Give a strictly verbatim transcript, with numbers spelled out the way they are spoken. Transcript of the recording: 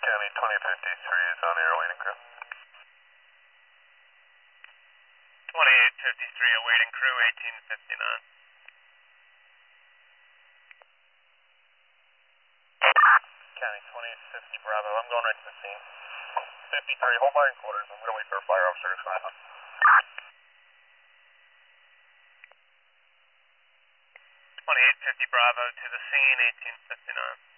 County twenty fifty-three is on air waiting crew. twenty-eight fifty-three awaiting crew, eighteen fifty-nine. County twenty fifty Bravo, I'm going right to the scene. fifty-three, hold fire in quarters. I'm going to wait for a fire officer to sign up. twenty-eight fifty Bravo to the scene, eighteen fifty-nine.